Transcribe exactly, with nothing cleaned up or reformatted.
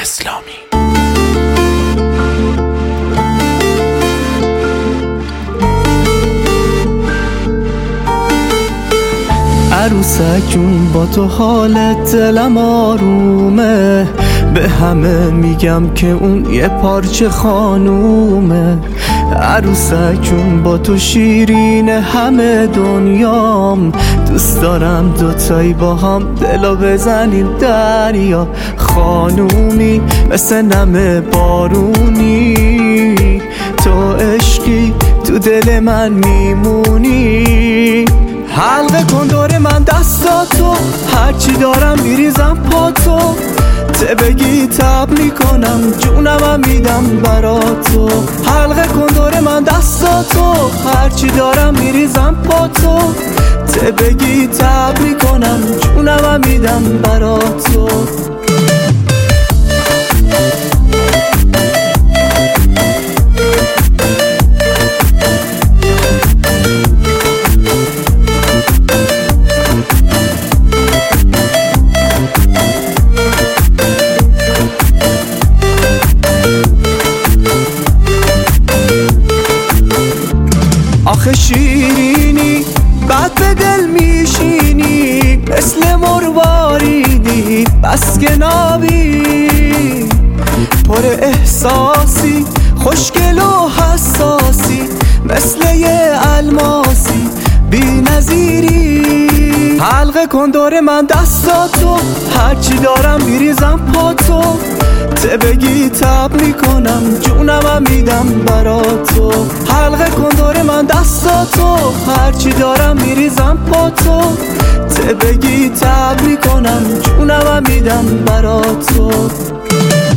اسلامی. عروسکون با تو حالت دلم آرومه، به همه میگم که اون یه پارچه خانومه. عروسکون با تو شیرین همه دنیام، دوست دارم دوتایی با هم دلو بزنیم دریا. خانومی مثل نم بارونی، تو عشقی تو دل من میمونی. حلقه کن دور من دستاتو، هرچی دارم میریزم پا تو. ته بگی تب میکنم جونم میدم براتو. حلقه کن دور من دستاتو، هرچی دارم میریزم پا تو. ته بگی تب میکنم جونم میدم براتو. آخه شیرینی بعد به دل میشینی، مثل مرواریدی بس که نابی. پر احساسی خوشگل و حساسی، مثل یه الماسی بی نظیری. حلقه کن دور من دستاتو، هرچی دارم میریزم پا تو. ته بگی تب میکنم جونم میدم براتو. حلقه کن دور من دستاتو، هرچی دارم میریزم پا تو. ته بگی تب میکنم جونم میدم براتو.